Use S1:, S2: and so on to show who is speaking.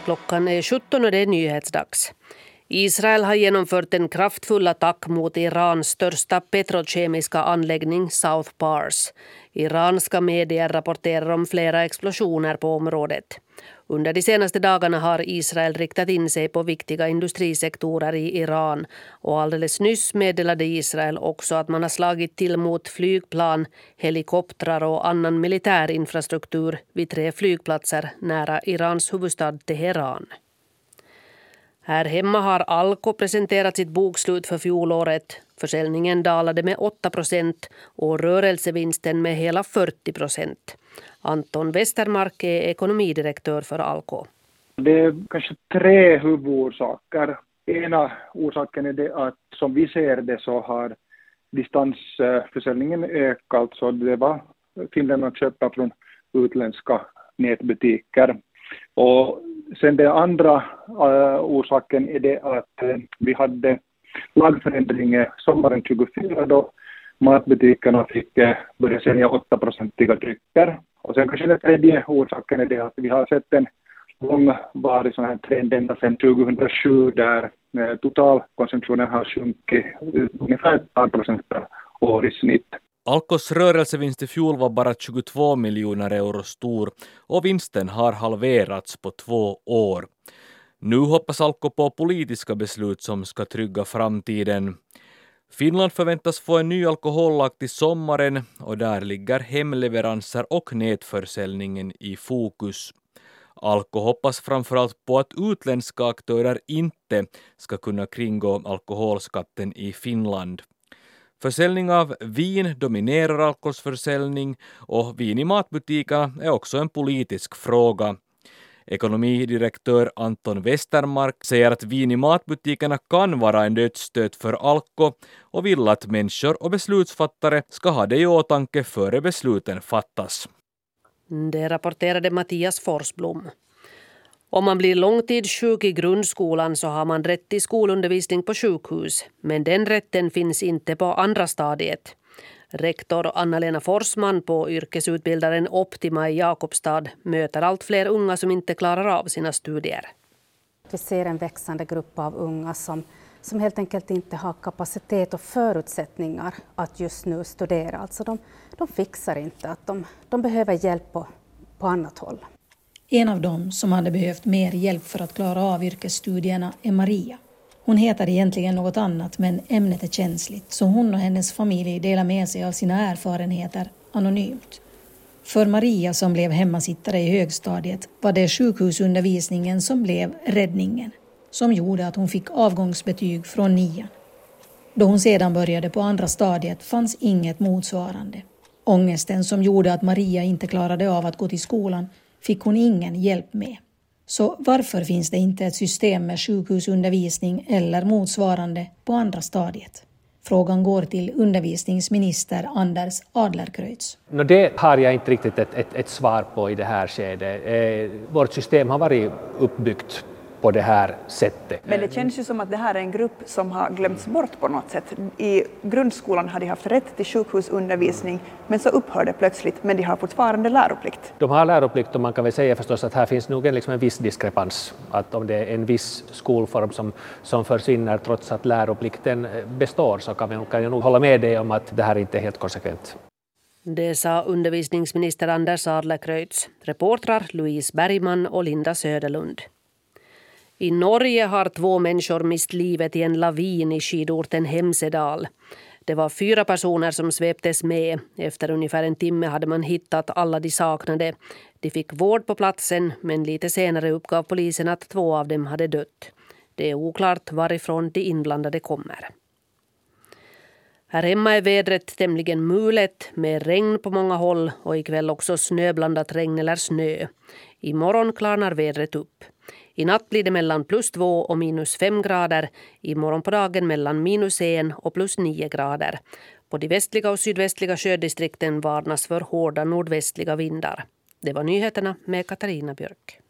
S1: Klockan är 17 och det är nyhetsdags. Israel har genomfört en kraftfull attack mot Irans största petrokemiska anläggning South Pars. Iranska medier rapporterar om flera explosioner på området. Under de senaste dagarna har Israel riktat in sig på viktiga industrisektorer i Iran och alldeles nyss meddelade Israel också att man har slagit till mot flygplan, helikoptrar och annan militär infrastruktur vid 3 flygplatser nära Irans huvudstad Teheran. Här hemma har Alko presenterat sitt bokslut för fjolåret. Försäljningen dalade med 8% och rörelsevinsten med hela 40%. Anton Westermark är ekonomidirektör för Alko.
S2: Det är kanske 3 huvudorsaker. Ena orsaken är det att som vi ser det så har distansförsäljningen ökat. Så det var finländarna att köpa från utländska nätbutiker. Och sen den andra orsaken är det att vi hade lagförändring sommaren 24 då matbutikerna fick börja sälja 8-procentiga drycker. Och sen kanske den tredje orsaken är det att vi har sett en långvarig sån här trend ända sedan 2007 där totalkonsumtionen har sjunkit ungefär 1% per år i snitt.
S3: Alkos rörelsevinst i fjol var bara 22 miljoner euro stor och vinsten har halverats på 2 år. Nu hoppas Alko på politiska beslut som ska trygga framtiden. Finland förväntas få en ny alkohollag till sommaren och där ligger hemleveranser och nätförsäljningen i fokus. Alko hoppas framförallt på att utländska aktörer inte ska kunna kringgå alkoholskatten i Finland. Försäljning av vin dominerar Alkos försäljning och vin i matbutikerna är också en politisk fråga. Ekonomidirektör Anton Westermark säger att vin i matbutikerna kan vara en dödsstöt för Alko och vill att människor och beslutsfattare ska ha det i åtanke före besluten fattas.
S1: Det rapporterade Mattias Forsblom. Om man blir långtidssjuk i grundskolan så har man rätt till skolundervisning på sjukhus, men den rätten finns inte på andra stadiet. Rektor Anna-Lena Forsman på yrkesutbildaren Optima i Jakobstad möter allt fler unga som inte klarar av sina studier.
S4: Vi ser en växande grupp av unga som helt enkelt inte har kapacitet och förutsättningar att just nu studera. Alltså de fixar inte att de behöver hjälp på annat håll.
S5: En av dem som hade behövt mer hjälp för att klara av yrkesstudierna är Maria. Hon heter egentligen något annat men ämnet är känsligt så hon och hennes familj delar med sig av sina erfarenheter anonymt. För Maria som blev hemmasittare i högstadiet var det sjukhusundervisningen som blev räddningen som gjorde att hon fick avgångsbetyg från 9. Då hon sedan började på andra stadiet fanns inget motsvarande. Ångesten som gjorde att Maria inte klarade av att gå till skolan fick hon ingen hjälp med. Så varför finns det inte ett system med sjukhusundervisning eller motsvarande på andra stadiet? Frågan går till undervisningsminister Anders Adlercreutz.
S6: Det har jag inte riktigt ett svar på i det här skedet. Vårt system har varit uppbyggt på det här sättet.
S7: Men det känns ju som att det här är en grupp som har glömts bort på något sätt. I grundskolan hade de haft rätt till sjukhusundervisning men så upphörde plötsligt, men de har fortfarande läroplikt.
S6: De har läroplikt och man kan väl säga förstås att här finns nog en viss diskrepans. Att om det är en viss skolform som försvinner trots att läroplikten består så kan jag nog hålla med dig om att det här inte är helt konsekvent.
S1: Det sa undervisningsminister Anders Adlercreutz. Reportrar Louise Bergman och Linda Söderlund. I Norge har 2 människor mist livet i en lavin i skidorten Hemsedal. Det var 4 personer som sveptes med. Efter ungefär en timme hade man hittat alla de saknade. De fick vård på platsen men lite senare uppgav polisen att 2 av dem hade dött. Det är oklart varifrån de inblandade kommer. Här hemma är vädret tämligen mulet med regn på många håll och ikväll också snöblandat regn eller snö. Imorgon klarnar vädret upp. I natt blir det mellan +2 och -5 grader. Imorgon på dagen mellan -1 och +9 grader. På de västliga och sydvästliga sjödistrikten varnas för hårda nordvästliga vindar. Det var nyheterna med Katarina Björk.